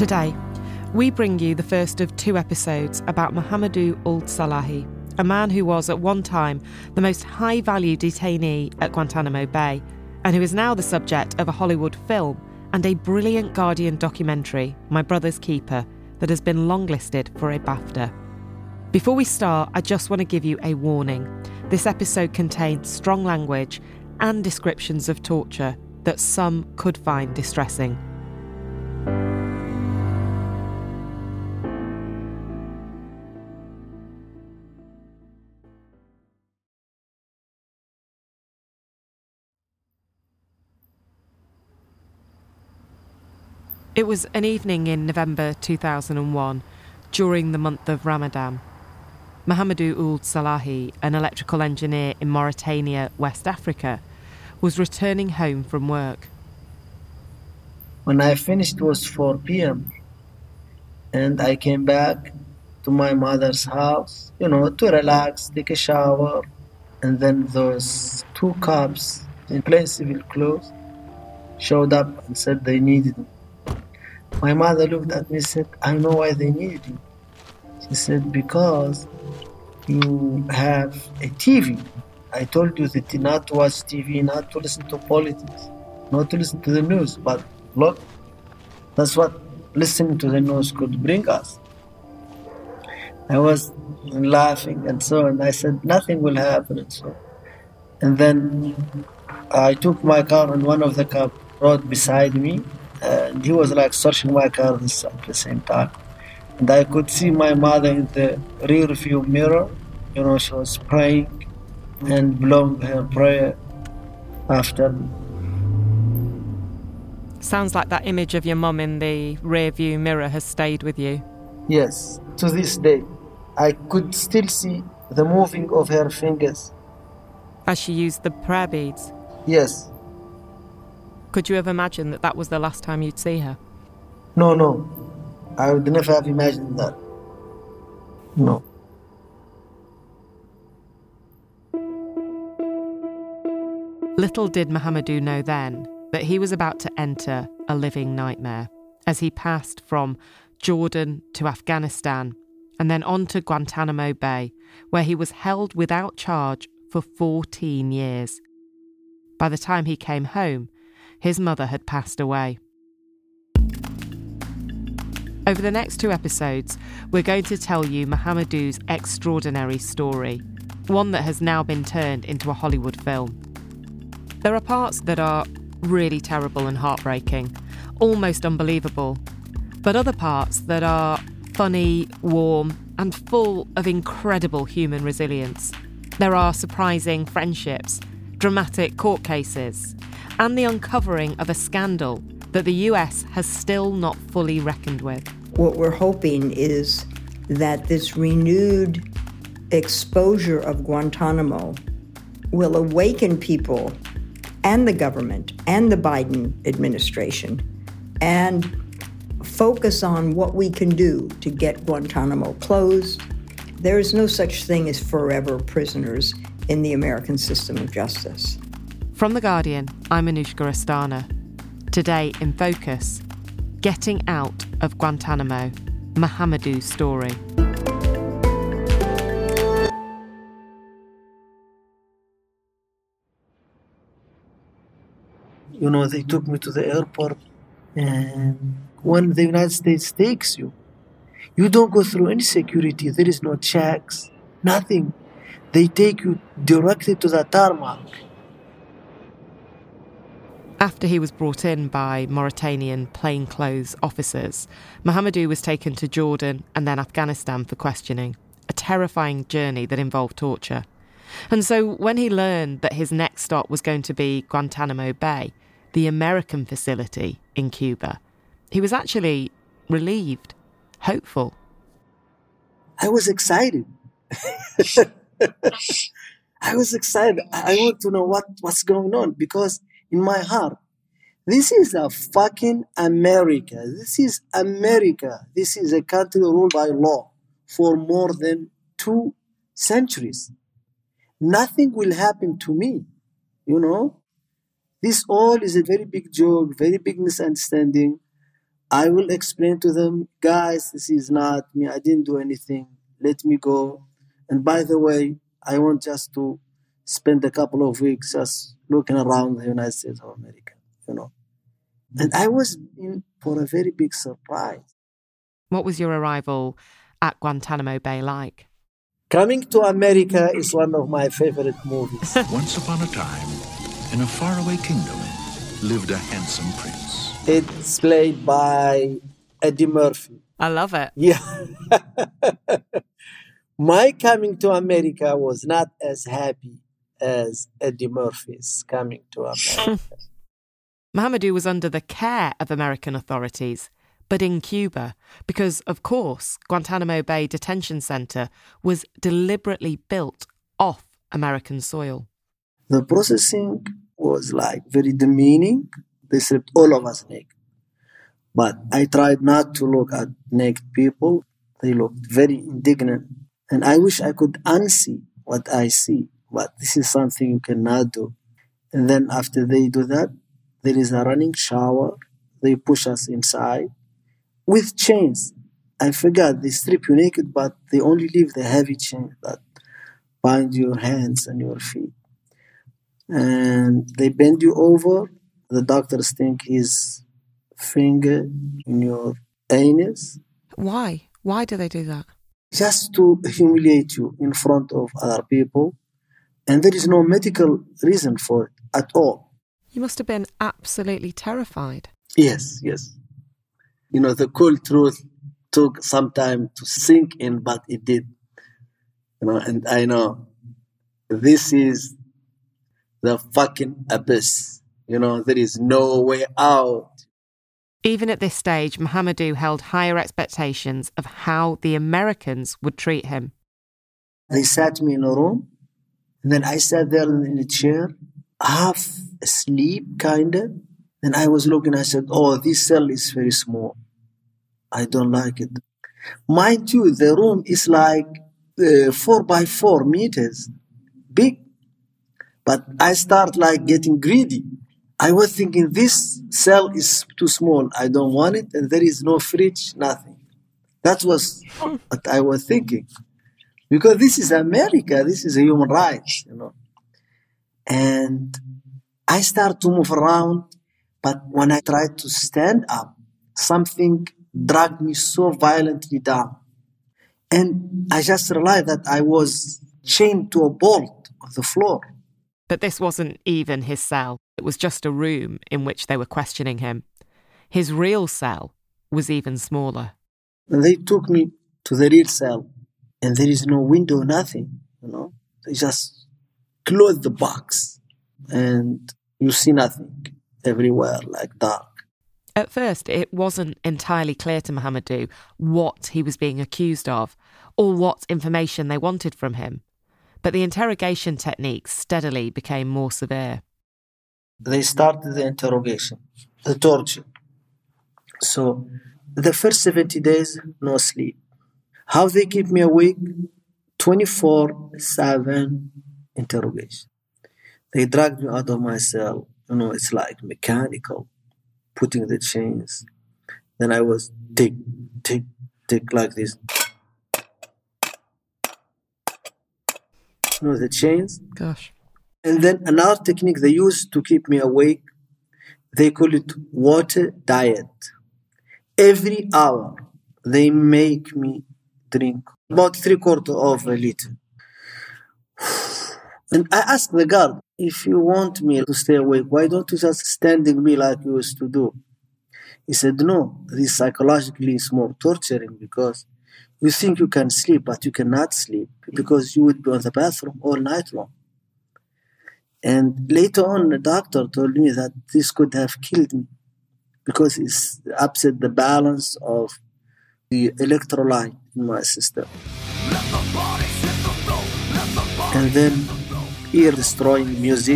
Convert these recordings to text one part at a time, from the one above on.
Today, we bring you the first of two episodes about Mahamadou Ould Salahi, a man who was at one time the most high-value detainee at Guantanamo Bay, and who is now the subject of a Hollywood film and a brilliant Guardian documentary, My Brother's Keeper, that has been longlisted for a BAFTA. Before we start, I just want to give you a warning. This episode contains strong language and descriptions of torture that some could find distressing. It was an evening in November 2001, during the month of Ramadan. Mahamadou Ould Salahi, an electrical engineer in Mauritania, West Africa, was returning home from work. When I finished, it was 4 p.m. and I came back to my mother's house, to relax, take a shower. And then those two cops in plain civil clothes showed up and said they needed me. My mother looked at me and said, I know why they needed you. She said, because you have a TV. I told you that not to watch TV, not to listen to politics, not to listen to the news. But look, that's what listening to the news could bring us. I was laughing and so on. I said, nothing will happen and so on. And then I took my car and one of the cops rode beside me. And he was like searching my car at the same time. And I could see my mother in the rear view mirror. She was praying and blowing her prayer after me. Sounds like that image of your mum in the rear view mirror has stayed with you. Yes, to this day. I could still see the moving of her fingers. As she used the prayer beads? Yes. Could you have imagined that that was the last time you'd see her? No. I would never have imagined that. No. Little did Mahamadou know then that he was about to enter a living nightmare as he passed from Jordan to Afghanistan and then on to Guantanamo Bay, where he was held without charge for 14 years. By the time he came home, his mother had passed away. Over the next two episodes, we're going to tell you Mahamadou's extraordinary story, one that has now been turned into a Hollywood film. There are parts that are really terrible and heartbreaking, almost unbelievable, but other parts that are funny, warm, and full of incredible human resilience. There are surprising friendships, dramatic court cases, and the uncovering of a scandal that the US has still not fully reckoned with. What we're hoping is that this renewed exposure of Guantanamo will awaken people and the government and the Biden administration and focus on what we can do to get Guantanamo closed. There is no such thing as forever prisoners in the American system of justice. From The Guardian, I'm Anushka Astana. Today in Focus, Getting Out of Guantanamo, Mahamadou's story. They took me to the airport, and when the United States takes you, you don't go through any security. There is no checks, nothing. They take you directly to the tarmac. After he was brought in by Mauritanian plainclothes officers, Mahamadou was taken to Jordan and then Afghanistan for questioning, a terrifying journey that involved torture. And so when he learned that his next stop was going to be Guantanamo Bay, the American facility in Cuba, he was actually relieved, hopeful. I was excited. I was excited. I want to know what's going on, because in my heart, this is a fucking America. This is America. This is a country ruled by law for more than 2 centuries. Nothing will happen to me, This all is a very big joke, very big misunderstanding. I will explain to them, guys, this is not me. I didn't do anything. Let me go. And by the way, I want just to spend a couple of weeks just looking around the United States of America, And I was in for a very big surprise. What was your arrival at Guantanamo Bay like? Coming to America is one of my favorite movies. Once upon a time, in a faraway kingdom, lived a handsome prince. It's played by Eddie Murphy. I love it. Yeah. My coming to America was not as happy as Eddie Murphy's coming to America. Mahamadou was under the care of American authorities, but in Cuba, because, of course, Guantanamo Bay Detention Center was deliberately built off American soil. The processing was very demeaning. They stripped all of us naked. But I tried not to look at naked people. They looked very indignant. And I wish I could unsee what I see. But this is something you cannot do. And then after they do that, there is a running shower. They push us inside with chains. I forgot, they strip you naked, but they only leave the heavy chains that bind your hands and your feet. And they bend you over. The doctors think his finger in your anus. Why? Why do they do that? Just to humiliate you in front of other people. And there is no medical reason for it at all. You must have been absolutely terrified. Yes. The cool truth took some time to sink in, but it did. And I know this is the fucking abyss. There is no way out. Even at this stage, Mahamadou held higher expectations of how the Americans would treat him. They sat me in a room, and then I sat there in a chair, half asleep, kind of. And I was looking, I said, this cell is very small. I don't like it. Mind you, the room is 4 by 4 meters, big. But I start getting greedy. I was thinking this cell is too small. I don't want it. And there is no fridge, nothing. That was what I was thinking. Because this is America. This is human rights, And I start to move around. But when I tried to stand up, something dragged me so violently down. And I just realized that I was chained to a bolt of the floor. But this wasn't even his cell. It was just a room in which they were questioning him. His real cell was even smaller. And they took me to the real cell. And there is no window, nothing, They just closed the box. And you see nothing everywhere, dark. At first, it wasn't entirely clear to Mahamadou what he was being accused of or what information they wanted from him. But the interrogation techniques steadily became more severe. They started the interrogation, the torture. So the first 70 days, no sleep. How they keep me awake? 24/7 interrogation. They dragged me out of my cell. It's mechanical, putting the chains. Then I was tick, tick, tick like this. The chains. Gosh. And then another technique they use to keep me awake, they call it water diet. Every hour, they make me drink about 3/4 of a liter. And I asked the guard, if you want me to stay awake, why don't you just standing me like you used to do? He said, no, this psychologically is more torturing because you think you can sleep, but you cannot sleep because you would be on the bathroom all night long. And later on, the doctor told me that this could have killed me because it's upset the balance of the electrolyte in my system. And then ear-destroying music,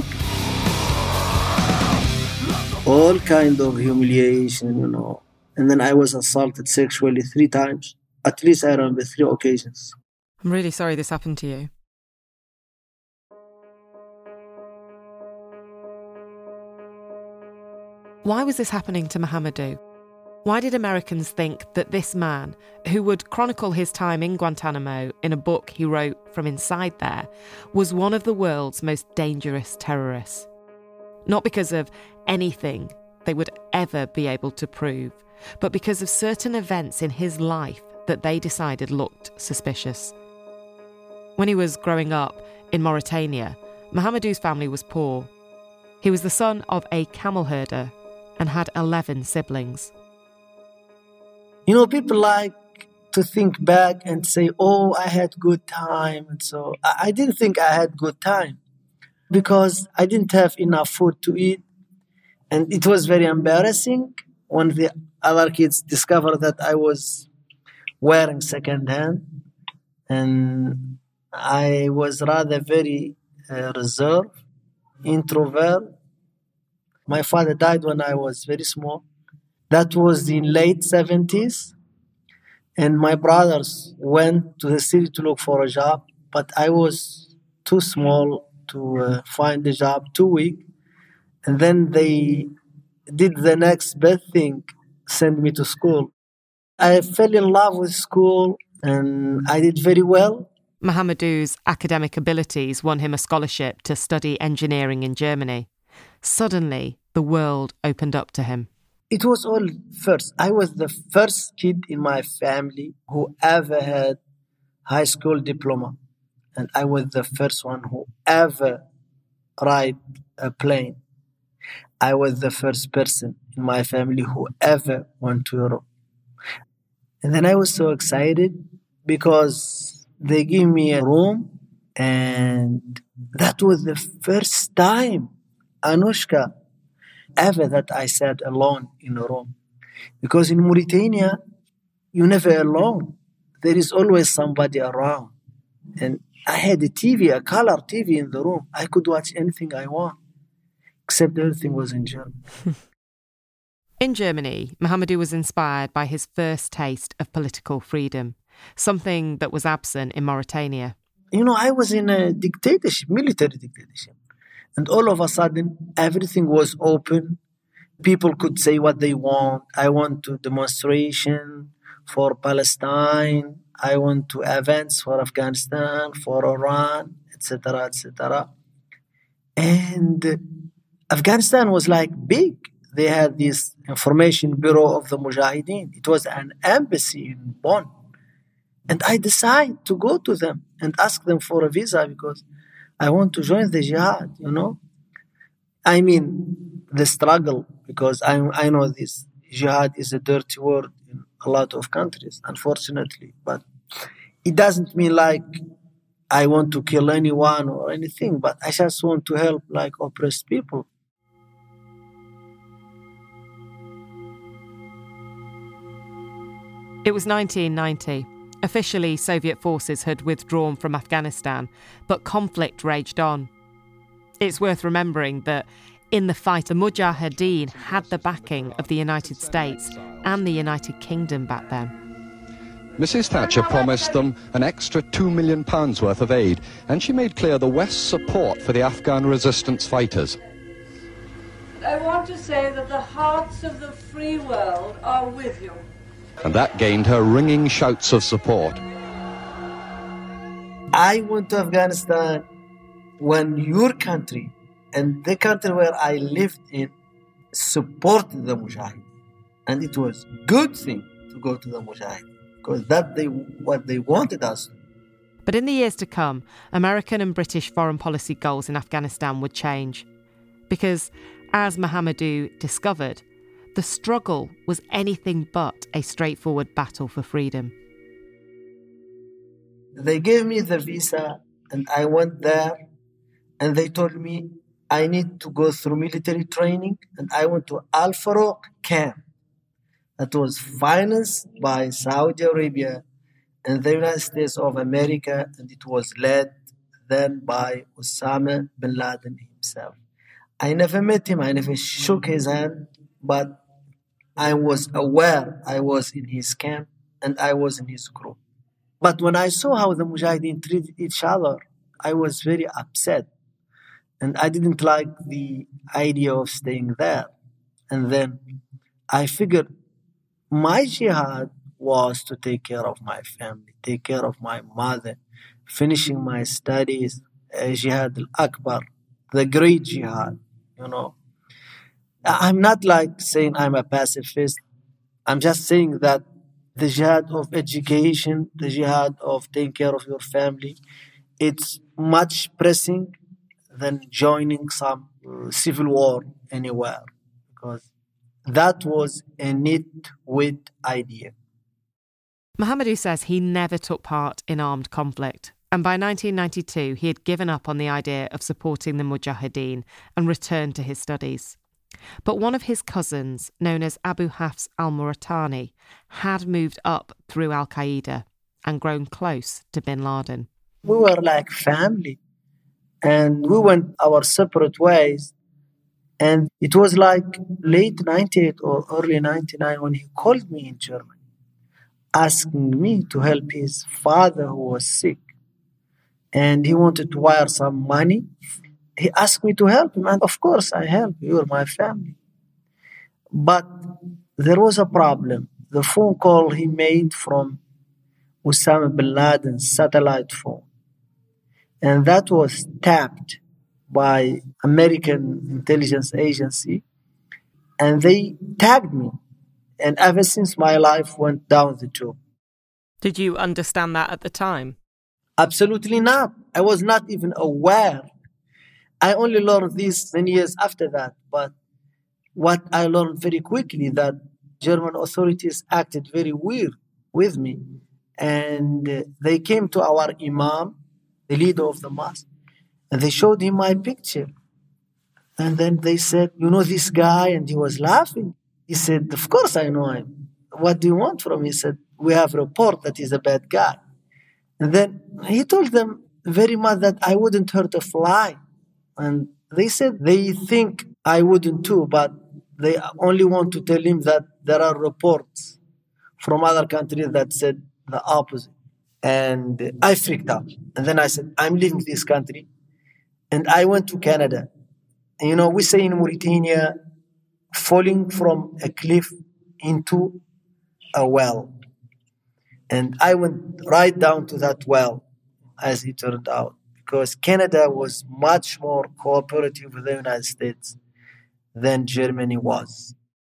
all kind of humiliation, And then I was assaulted sexually 3 times. At least I remember 3 occasions. I'm really sorry this happened to you. Why was this happening to Mahamadou? Why did Americans think that this man, who would chronicle his time in Guantanamo in a book he wrote from inside there, was one of the world's most dangerous terrorists? Not because of anything they would ever be able to prove, but because of certain events in his life that they decided looked suspicious. When he was growing up in Mauritania, Mahamadou's family was poor. He was the son of a camel herder and had 11 siblings. You know, people like to think back and say, oh, I had good time. And so I didn't think I had good time because I didn't have enough food to eat. And it was very embarrassing when the other kids discovered that I was wearing secondhand. And I was rather very reserved, introvert. My father died when I was very small. That was in late 70s. And my brothers went to the city to look for a job, but I was too small to find a job, too weak. And then they did the next best thing, send me to school. I fell in love with school and I did very well. Mahamadou's academic abilities won him a scholarship to study engineering in Germany. Suddenly, the world opened up to him. It was all first. I was the first kid in my family who ever had high school diploma. And I was the first one who ever ride a plane. I was the first person in my family who ever went to Europe. And then I was so excited because they gave me a room, and that was the first time, Anushka, ever that I sat alone in a room. Because in Mauritania, you're never alone. There is always somebody around. And I had a TV, a color TV in the room. I could watch anything I want, except everything was in German. In Germany, Mahamadou was inspired by his first taste of political freedom, something that was absent in Mauritania. You know, I was in a dictatorship, military dictatorship. And all of a sudden, everything was open. People could say what they want. I want to demonstration for Palestine. I want to events for Afghanistan, for Iran, etc., etc. And Afghanistan was like big. They had this information bureau of the Mujahideen. It was an embassy in Bonn. And I decided to go to them and ask them for a visa because I want to join the jihad, you know. I mean, the struggle, because I know this jihad is a dirty word in a lot of countries, unfortunately. But it doesn't mean like I want to kill anyone or anything, but I just want to help like oppressed people. It was 1990. Officially, Soviet forces had withdrawn from Afghanistan, but conflict raged on. It's worth remembering that in the fight, the Mujahideen had the backing of the United States and the United Kingdom back then. Mrs. Thatcher promised them an extra £2 million worth of aid, and she made clear the West's support for the Afghan resistance fighters. I want to say that the hearts of the free world are with you. And that gained her ringing shouts of support. I went to Afghanistan when your country and the country where I lived in supported the Mujahideen. And it was a good thing to go to the Mujahideen because what they wanted us to do. But in the years to come, American and British foreign policy goals in Afghanistan would change. Because, as Mahamadou discovered, the struggle was anything but a straightforward battle for freedom. They gave me the visa and I went there and they told me I need to go through military training and I went to Al Farouk camp that was financed by Saudi Arabia and the United States of America, and it was led then by Osama bin Laden himself. I never met him, I never shook his hand, but I was aware I was in his camp and I was in his group. But when I saw how the Mujahideen treated each other, I was very upset. And I didn't like the idea of staying there. And then I figured My jihad was to take care of my family, take care of my mother, finishing my studies, Jihad al-Akbar, the great jihad, you know. I'm not like saying I'm a pacifist. I'm just saying that the jihad of education, the jihad of taking care of your family, it's much pressing than joining some civil war anywhere, because that was a nitwit idea. Mohamedou says he never took part in armed conflict, and by 1992 he had given up on the idea of supporting the Mujahideen and returned to his studies. But one of his cousins, known as Abu Hafs al-Muratani, had moved up through Al-Qaeda and grown close to bin Laden. We were like family, and we went our separate ways. And it was like late 98 or early 99 when he called me in Germany, asking me to help his father who was sick. And he wanted to wire some money. He asked me to help him, and of course I helped. You are my family. But there was a problem. The phone call he made from Osama bin Laden's satellite phone, and that was tapped by American intelligence agency, and they tagged me. And ever since, my life went down the tube. Did you understand that at the time? Absolutely not. I was not even aware. I only learned this 10 years after that. But what I learned very quickly, that German authorities acted very weird with me. And they came to our imam, the leader of the mosque, and they showed him my picture. And then they said, "You know this guy?" And he was laughing. He said, "Of course I know him. What do you want from me?" He said, "We have a report that he's a bad guy." And then he told them very much that I wouldn't hurt a fly. And they said they think I wouldn't too, but they only want to tell him that there are reports from other countries that said the opposite. And I freaked out. And then I said, "I'm leaving this country." And I went to Canada. And, you know, we say in Mauritania, falling from a cliff into a well. And I went right down to that well, as it turned out, because Canada was much more cooperative with the United States than Germany was.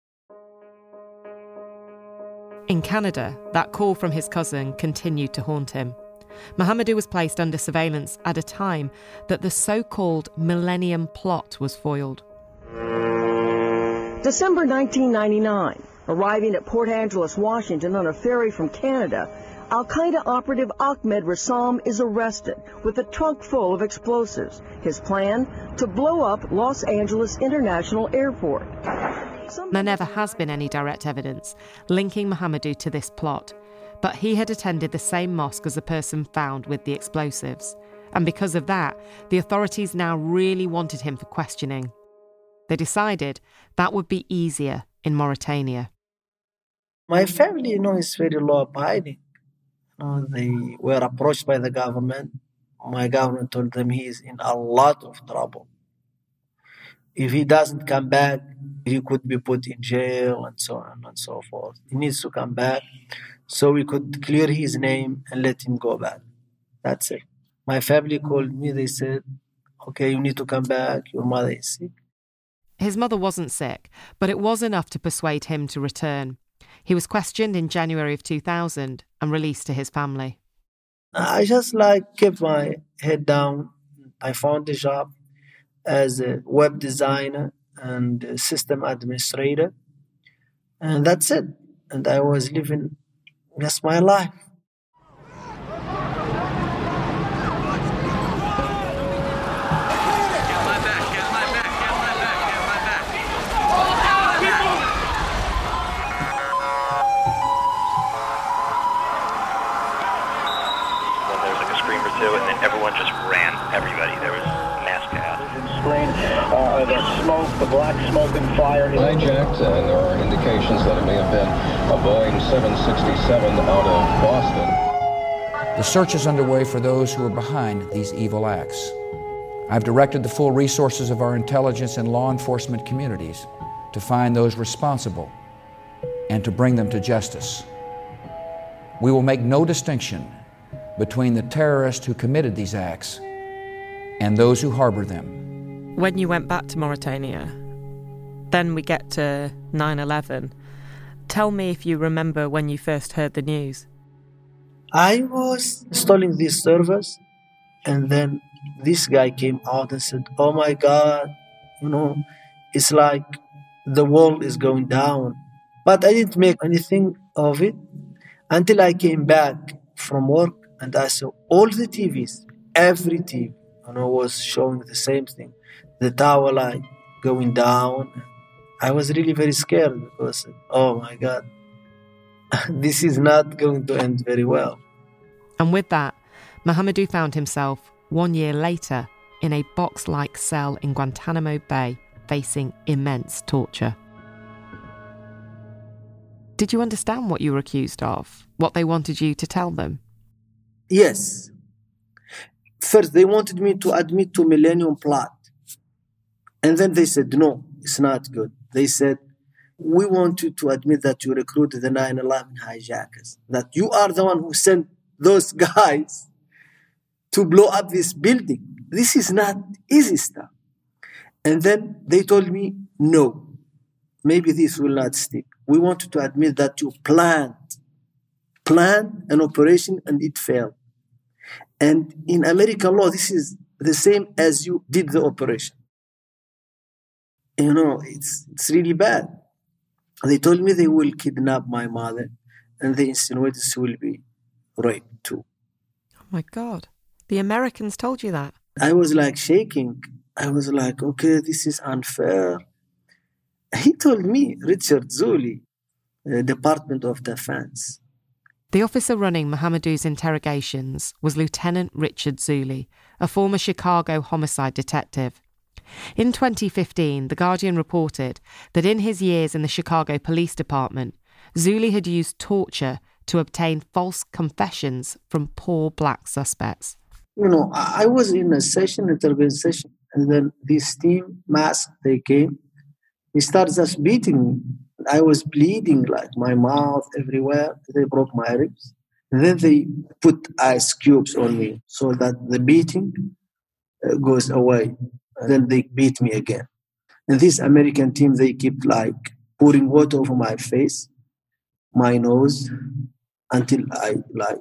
In Canada, that call from his cousin continued to haunt him. Mohamedou was placed under surveillance at a time that the so-called Millennium Plot was foiled. December 1999, arriving at Port Angeles, Washington on a ferry from Canada, Al-Qaeda operative Ahmed Rassam is arrested with a trunk full of explosives. His plan? To blow up Los Angeles International Airport. There never has been any direct evidence linking Mohamedou to this plot, but he had attended the same mosque as the person found with the explosives. And because of that, the authorities now really wanted him for questioning. They decided that would be easier in Mauritania. My family, is very law-abiding. They were approached by the government. My government told them he is in a lot of trouble. If he doesn't come back, he could be put in jail and so on and so forth. He needs to come back so we could clear his name and let him go back. That's it. My family called me. They said, "Okay, you need to come back. Your mother is sick." His mother wasn't sick, but it was enough to persuade him to return. He was questioned in January of 2000 and released to his family. I just kept my head down. I found a job as a web designer and a system administrator. And that's it. And I was living just my life. And then everyone just ran. Everybody. There was mass chaos. The smoke, the black smoke and fire. Hijacked, and there are indications that it may have been a Boeing 767 out of Boston. The search is underway for those who are behind these evil acts. I've directed the full resources of our intelligence and law enforcement communities to find those responsible and to bring them to justice. We will make no distinction between the terrorists who committed these acts and those who harbor them. When you went back to Mauritania, then we get to 9/11. Tell me if you remember when you first heard the news. I was installing this service, and then this guy came out and said, "Oh my God, it's like the world is going down." But I didn't make anything of it until I came back from work and I saw all the TVs, every TV, was showing the same thing. The tower light going down. I was really very scared because, oh my God, this is not going to end very well. And with that, Mahamadou found himself 1 year later in a box-like cell in Guantanamo Bay, facing immense torture. Did you understand what you were accused of? What they wanted you to tell them? Yes. First, they wanted me to admit to Millennium Plot. And then they said, no, it's not good. They said, we want you to admit that you recruited the 9/11 hijackers, that you are the one who sent those guys to blow up this building. This is not easy stuff. And then they told me, no, maybe this will not stick. We want you to admit that you planned an operation and it failed. And in American law, this is the same as you did the operation. It's really bad. They told me they will kidnap my mother and they insinuated she will be raped too. Oh my God. The Americans told you that? I was like shaking. I was like, okay, this is unfair. He told me, Richard Zuli, Department of Defense. The officer running Mahamadou's interrogations was Lieutenant Richard Zuli, a former Chicago homicide detective. In 2015, The Guardian reported that in his years in the Chicago Police Department, Zuli had used torture to obtain false confessions from poor black suspects. I was in a interview session, and then this team masked, they came. He started just beating me. I was bleeding, like my mouth everywhere. They broke my ribs. And then they put ice cubes on me so that the beating goes away. And then they beat me again. And this American team, they keep like pouring water over my face, my nose, until I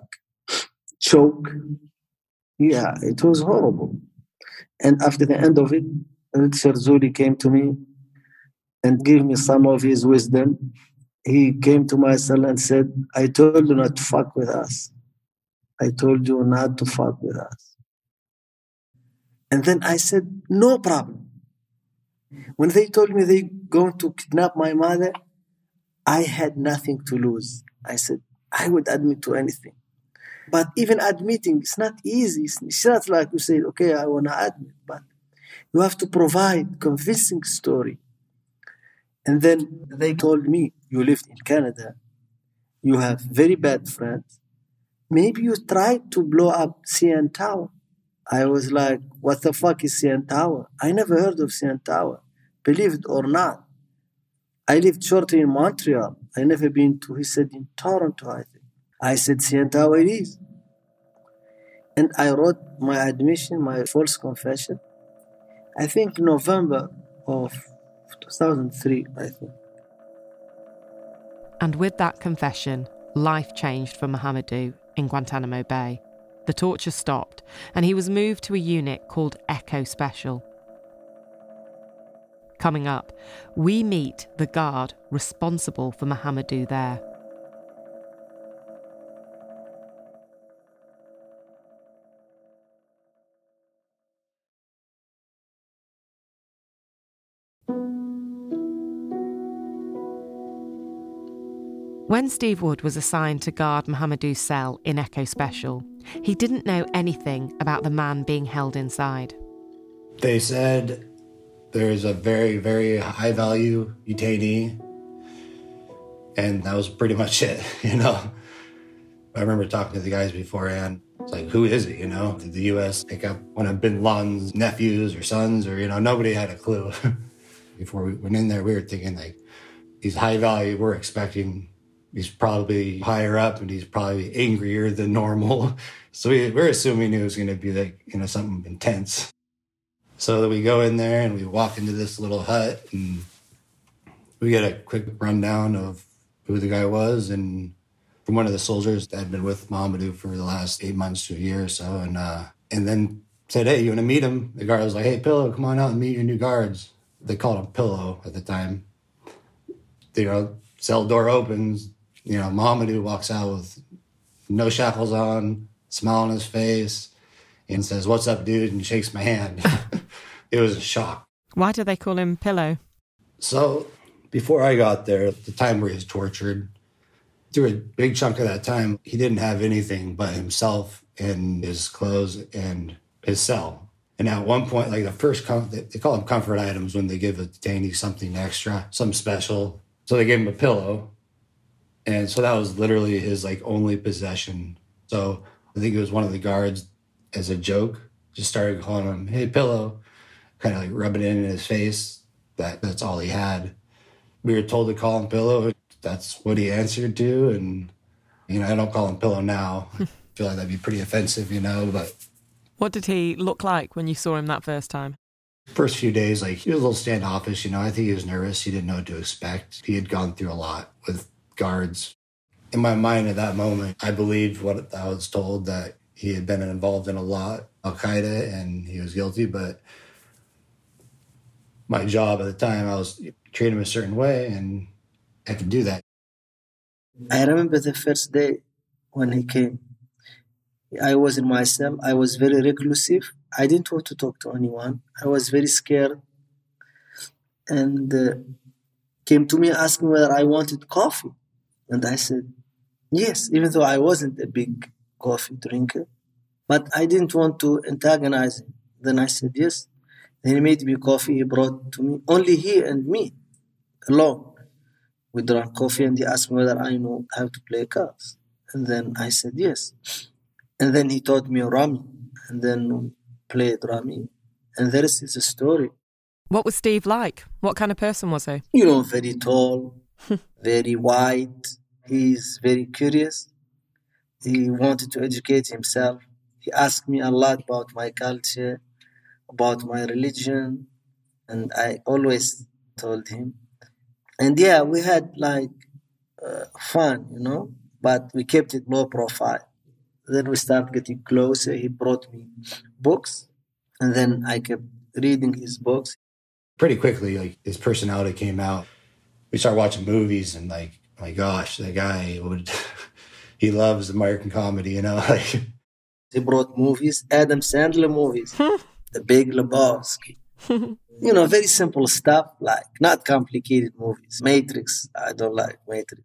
choke. Yeah, it was horrible. And after the end of it, Richard Zuli came to me and gave me some of his wisdom. He came to my cell and said, I told you not to fuck with us. I told you not to fuck with us. And then I said, no problem. When they told me they're going to kidnap my mother, I had nothing to lose. I said, I would admit to anything. But even admitting, it's not easy. It's not like you say, okay, I want to admit. But you have to provide convincing story. And then they told me, you lived in Canada. You have very bad friends. Maybe you tried to blow up CN Tower. I was like, what the fuck is CN Tower? I never heard of CN Tower. Believe it or not. I lived shortly in Montreal. I never been to, he said, in Toronto, I think. I said, CN Tower it is. And I wrote my admission, my false confession, I think November of 2003, I think. And with that confession, life changed for Mahamadou in Guantanamo Bay. The torture stopped, and he was moved to a unit called Echo Special. Coming up, we meet the guard responsible for Mahamadou there. When Steve Wood was assigned to guard Mahamadou's cell in Echo Special, he didn't know anything about the man being held inside. They said there's a very, very high-value detainee, and that was pretty much it, I remember talking to the guys beforehand. It's like, who is it, Did the U.S. pick up one of bin Laden's nephews or sons or, nobody had a clue. Before we went in there, we were thinking, like, He's high value. We're expecting he's probably higher up and he's probably angrier than normal. So we're assuming it was going to be like, something intense. So we go in there and we walk into this little hut and we get a quick rundown of who the guy was, and from one of the soldiers that had been with Mahamadou for the last 8 months to a year or so. And then said, hey, you want to meet him? The guard was like, hey, Pillow, come on out and meet your new guards. They called him Pillow at the time. Cell door opens, Mahamadou walks out with no shackles on, smile on his face, and says, what's up, dude? And shakes my hand. It was a shock. Why do they call him Pillow? So before I got there, the time where he was tortured, through a big chunk of that time, he didn't have anything but himself and his clothes and his cell. And at one point, like the first, they call them comfort items when they give a detainee something extra, something special. So they gave him a pillow. And so that was literally his only possession. So I think it was one of the guards, as a joke, just started calling him, hey, Pillow, kind of rubbing it in his face. That's all he had. We were told to call him Pillow. That's what he answered to. And, I don't call him Pillow now. I feel like that'd be pretty offensive, but... What did he look like when you saw him that first time? First few days, he was a little standoffish, I think he was nervous. He didn't know what to expect. He had gone through a lot with guards. In my mind at that moment, I believed what I was told, that he had been involved in a lot, Al-Qaeda, and he was guilty. But my job at the time, I was treating him a certain way, and I could do that. I remember the first day when he came. I was in my cell. I was very reclusive. I didn't want to talk to anyone. I was very scared. And came to me asking whether I wanted coffee. And I said, yes, even though I wasn't a big coffee drinker. But I didn't want to antagonize him. Then I said, yes. Then he made me coffee. He brought to me. Only he and me, alone. We drank coffee and he asked me whether I know how to play cards. And then I said, yes. And then he taught me Rummy. And then we played Rummy. And the rest is a story. What was Steve like? What kind of person was he? Very tall, very white. He's very curious. He wanted to educate himself. He asked me a lot about my culture, about my religion. And I always told him. And yeah, we had fun, but we kept it low profile. Then we started getting closer. He brought me books, and then I kept reading his books. Pretty quickly, his personality came out. We started watching movies, and my gosh, that guy he loves American comedy, He brought movies, Adam Sandler movies, The Big Lebowski. Very simple stuff, not complicated movies. Matrix, I don't like Matrix.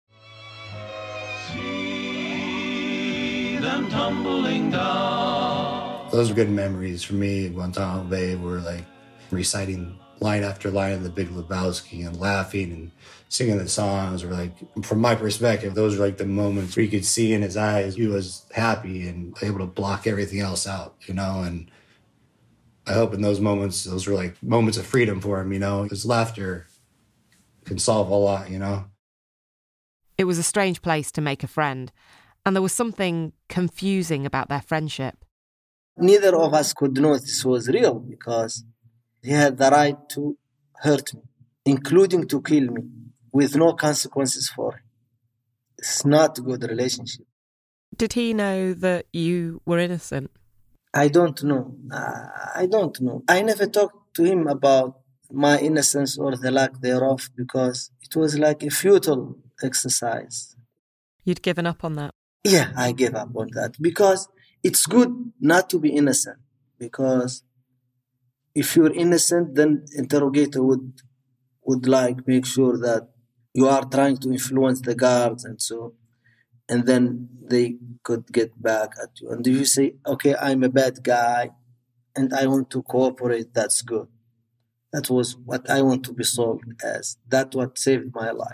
Them tumbling down. Those were good memories for me at Guantanamo Bay. We're reciting line after line of The Big Lebowski and laughing and singing the songs. Or from my perspective, those were the moments where you could see in his eyes he was happy and able to block everything else out, and I hope in those moments, those were moments of freedom for him, his laughter can solve a lot, It was a strange place to make a friend. And there was something confusing about their friendship. Neither of us could know this was real because he had the right to hurt me, including to kill me, with no consequences for it. It's not a good relationship. Did he know that you were innocent? I don't know. I don't know. I never talked to him about my innocence or the lack thereof because it was a futile exercise. You'd given up on that? Yeah, I gave up on that because it's good not to be innocent. Because if you're innocent, then interrogator would make sure that you are trying to influence the guards and so, and then they could get back at you. And if you say, okay, I'm a bad guy and I want to cooperate, that's good. That was what I want to be sold as. That's what saved my life.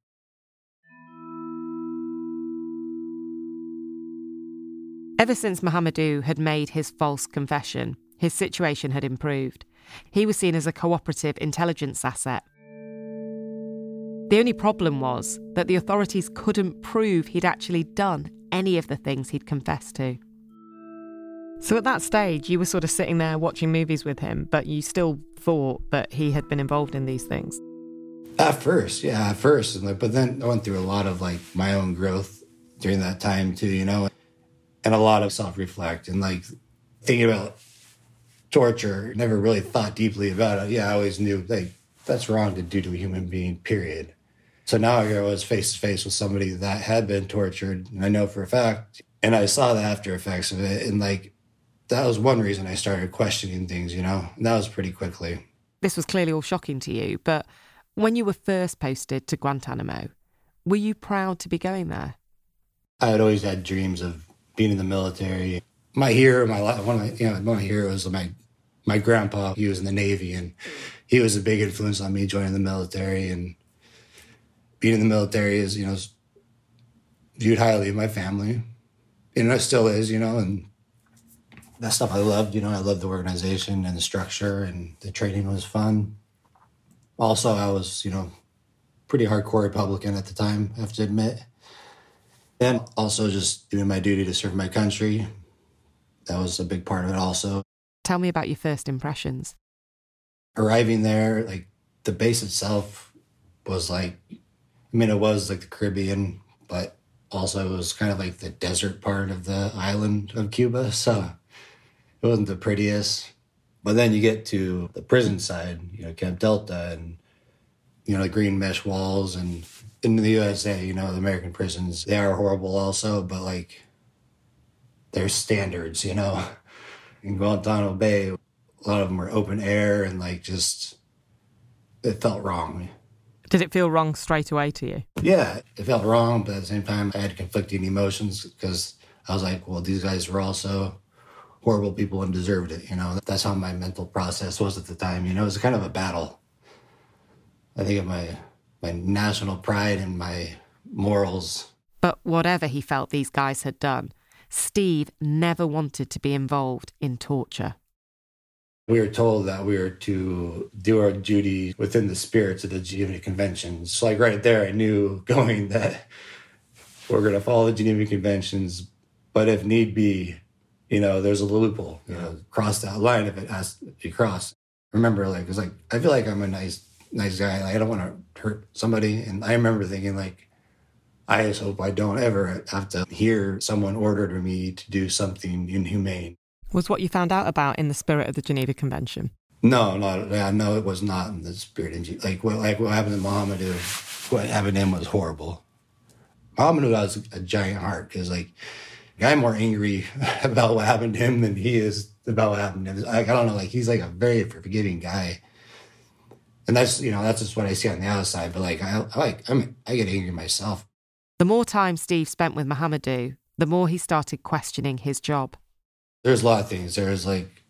Ever since Mahamadou had made his false confession, his situation had improved. He was seen as a cooperative intelligence asset. The only problem was that the authorities couldn't prove he'd actually done any of the things he'd confessed to. So at that stage, you were sort of sitting there watching movies with him, but you still thought that he had been involved in these things? At first. But then I went through a lot of my own growth during that time too, and a lot of self-reflect and thinking about torture. Never really thought deeply about it. Yeah, I always knew that's wrong to do to a human being, period. So now I was face to face with somebody that had been tortured, and I know for a fact, and I saw the after effects of it, and that was one reason I started questioning things, and that was pretty quickly. This was clearly all shocking to you, but when you were first posted to Guantanamo, were you proud to be going there? I had always had dreams of being in the military. My hero, one of my heroes was my grandpa. He was in the Navy, and he was a big influence on me joining the military. And being in the military is, viewed highly in my family. And it still is, and that stuff I loved. I loved the organization and the structure, and the training was fun. Also, I was, pretty hardcore Republican at the time, I have to admit. And also just doing my duty to serve my country. That was a big part of it also. Tell me about your first impressions. Arriving there, the base itself was it was the Caribbean, but also it was kind of the desert part of the island of Cuba. So it wasn't the prettiest. But then you get to the prison side, Camp Delta, and, the green mesh walls. And in the USA, the American prisons, they are horrible also, but there's standards, In Guantanamo Bay, a lot of them were open air and it felt wrong. Did it feel wrong straight away to you? Yeah, it felt wrong, but at the same time, I had conflicting emotions because I was well, these guys were also horrible people and deserved it, That's how my mental process was at the time, It was kind of a battle. I think of my national pride and my morals. But whatever he felt these guys had done, Steve never wanted to be involved in torture. We were told that we were to do our duty within the spirits of the Geneva Conventions. So right there, I knew going that we're going to follow the Geneva Conventions, but if need be, there's a loophole, cross that line if it has to be crossed. Remember, I feel like I'm a nice guy. I don't want to hurt somebody. And I remember thinking, I just hope I don't ever have to hear someone ordered me to do something inhumane. Was what you found out about in the spirit of the Geneva Convention? No, it was not in the spirit. What happened to Mohamedou, what happened to him was horrible. Mohamedou has a giant heart because, I'm more angry about what happened to him than he is about what happened to him. I don't know, he's a very forgiving guy. And that's, that's just what I see on the outside. But I get angry myself. The more time Steve spent with Mohamedou, the more he started questioning his job. There's a lot of things. There's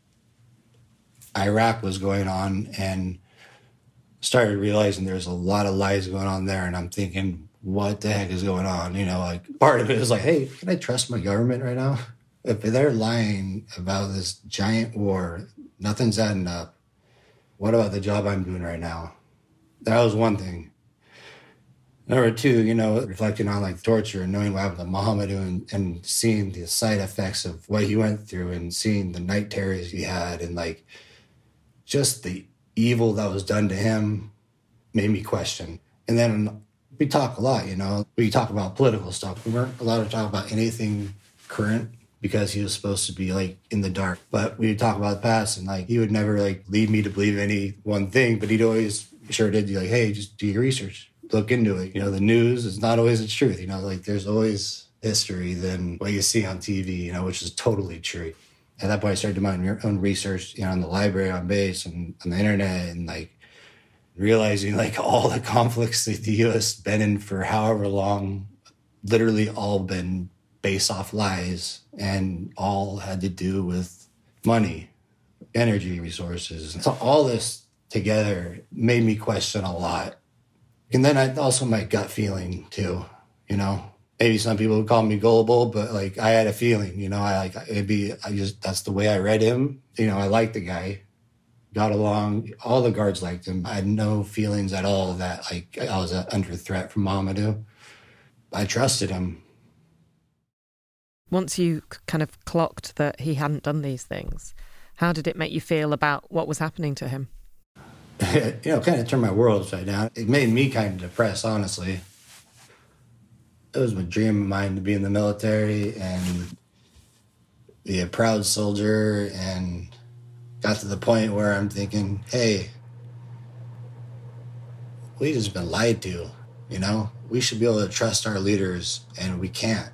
Iraq was going on, and started realizing there's a lot of lies going on there. And I'm thinking, what the heck is going on? Part of it is hey, can I trust my government right now? If they're lying about this giant war, nothing's adding up. What about the job I'm doing right now? That was one thing. Number two, reflecting on torture and knowing what happened to Mohamedou and seeing the side effects of what he went through and seeing the night terrors he had and just the evil that was done to him made me question. And then we talk a lot, we talk about political stuff. We weren't allowed to talk about anything current because he was supposed to be in the dark. But we would talk about the past and he would never lead me to believe any one thing, but he'd always sure did be hey, just do your research. Look into it. The news is not always the truth. There's always history than what you see on TV, which is totally true. At that point, I started doing my own research, in the library on base and on the internet and realizing all the conflicts that the U.S. been in for however long, literally all been based off lies and all had to do with money, energy resources. So all this together made me question a lot. And then also my gut feeling too, maybe some people would call me gullible, but I had a feeling, that's the way I read him. I liked the guy. got along. All the guards liked him. I had no feelings at all that like I was under threat from Mamadou. I trusted him. Once you kind of clocked that he hadn't done these things, how did it make you feel about what was happening to him? Kind of turned my world upside down. It made me kind of depressed, honestly. It was a dream of mine to be in the military and be a proud soldier, and got to the point where I'm thinking, hey, we just been lied to, We should be able to trust our leaders, and we can't.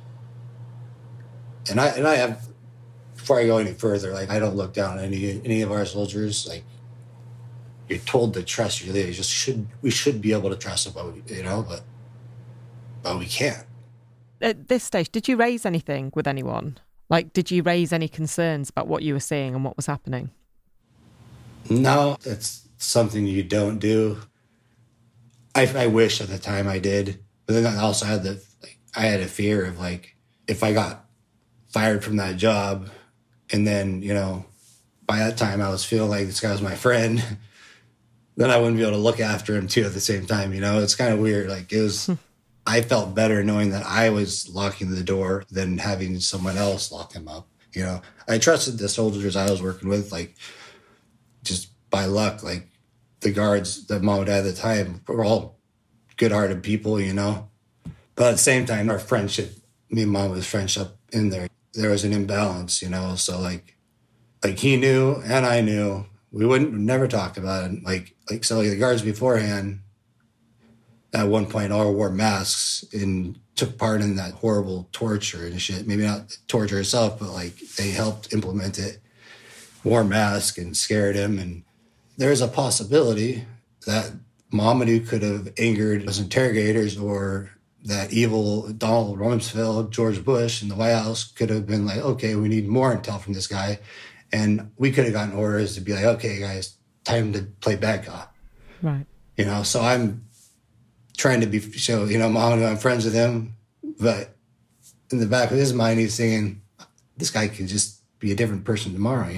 And I have, before I go any further, like, I don't look down on any of our soldiers. Like, you're told to trust your leaders. We should be able to trust them, but we can't. At this stage, did you raise anything with anyone? Like, did you raise any concerns about what you were seeing and what was happening? No, that's something you don't do. I wish at the time I did, but then I also had a fear of, like, if I got fired from that job, and then, by that time I was feeling like this guy was my friend, then I wouldn't be able to look after him too at the same time, It's kind of weird. Like, it was, I felt better knowing that I was locking the door than having someone else lock him up, I trusted the soldiers I was working with, like, just by luck, like, the guards that Mom and Dad at the time were all good-hearted people, But at the same time, our friendship, me and Mom was friendship in there. There was an imbalance, So like he knew and I knew. We never talked about it. So the guards beforehand, at one point, all wore masks and took part in that horrible torture and shit. Maybe not torture itself, but like they helped implement it. Wore masks and scared him. And there's a possibility that Mamadou could have angered those interrogators, or that evil Donald Rumsfeld, George Bush, and the White House could have been like, okay, we need more intel from this guy. And we could have gotten orders to be like, okay, guys, time to play bad cop. Right. So I'm trying to show Mamadou, I'm friends with him. But in the back of his mind, he's thinking, this guy could just be a different person tomorrow,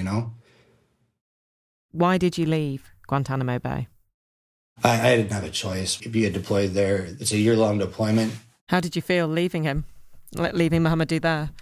Why did you leave Guantanamo Bay? I didn't have a choice. If you get deployed there, it's a year-long deployment. How did you feel leaving him? Leaving Mamadou there?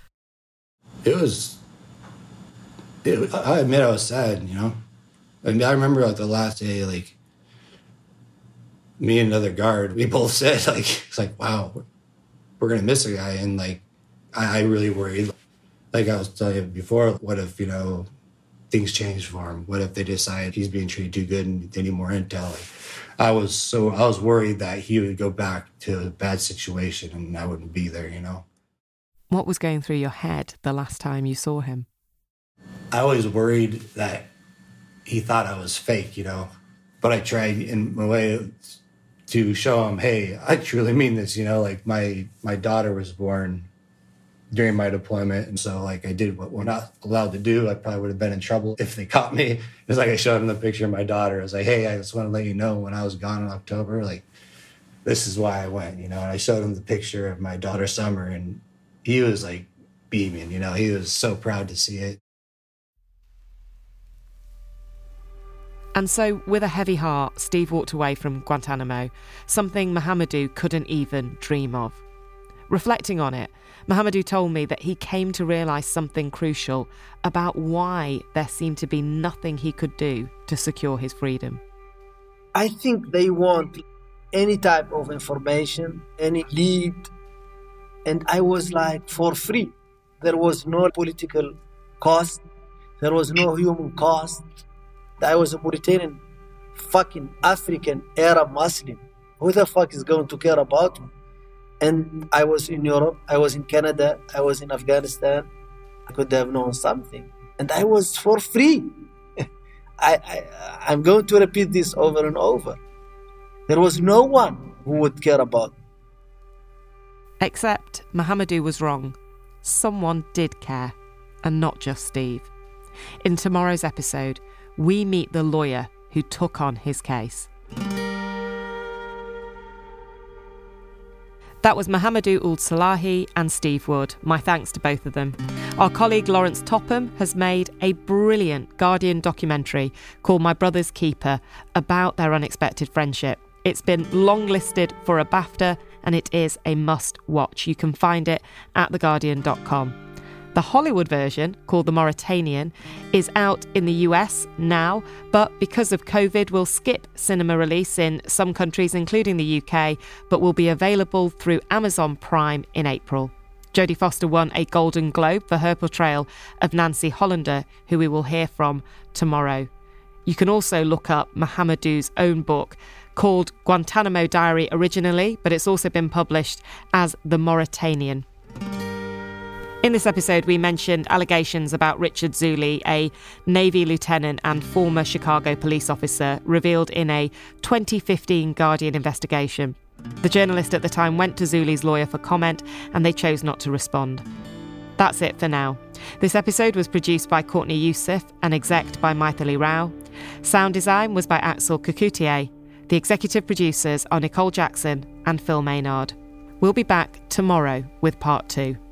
I admit I was sad, I remember the last day, like, me and another guard, we both said, like, it's like, wow, we're going to miss a guy. And, like, I really worried. Like I was telling you before, what if, things change for him? What if they decide he's being treated too good and they need more intel? Like, I was worried that he would go back to a bad situation and I wouldn't be there, What was going through your head the last time you saw him? I was worried that he thought I was fake, but I tried in my way to show him, hey, I truly mean this, like my daughter was born during my deployment. And so, like, I did what we're not allowed to do. I probably would have been in trouble if they caught me. It's like I showed him the picture of my daughter. I was like, hey, I just want to let you know, when I was gone in October, like, this is why I went, And I showed him the picture of my daughter, Summer, and he was, like, beaming, He was so proud to see it. And so, with a heavy heart, Steve walked away from Guantanamo, something Mahamadou couldn't even dream of. Reflecting on it, Mahamadou told me that he came to realise something crucial about why there seemed to be nothing he could do to secure his freedom. I think they want any type of information, any lead, and I was like, for free. There was no political cost. There was no human cost. I was a Mauritanian, fucking African, Arab Muslim. Who the fuck is going to care about me? And I was in Europe, I was in Canada, I was in Afghanistan. I could have known something. And I was for free. I'm going to repeat this over and over. There was no one who would care about me. Except Mahamadou was wrong. Someone did care, and not just Steve. In tomorrow's episode, we meet the lawyer who took on his case. That was Mahamadou Ould Slahi and Steve Wood. My thanks to both of them. Our colleague Lawrence Topham has made a brilliant Guardian documentary called My Brother's Keeper about their unexpected friendship. It's been longlisted for a BAFTA and it is a must-watch. You can find it at theguardian.com. The Hollywood version, called The Mauritanian, is out in the US now, but because of COVID will skip cinema release in some countries, including the UK, but will be available through Amazon Prime in April. Jodie Foster won a Golden Globe for her portrayal of Nancy Hollander, who we will hear from tomorrow. You can also look up Mahamadou's own book, called Guantanamo Diary originally, but it's also been published as The Mauritanian. In this episode, we mentioned allegations about Richard Zuley, a Navy lieutenant and former Chicago police officer, revealed in a 2015 Guardian investigation. The journalist at the time went to Zuley's lawyer for comment, and they chose not to respond. That's it for now. This episode was produced by Courtney Youssef and execced by Maithili Rao. Sound design was by Axel Kukoutié. The executive producers are Nicole Jackson and Phil Maynard. We'll be back tomorrow with part 2.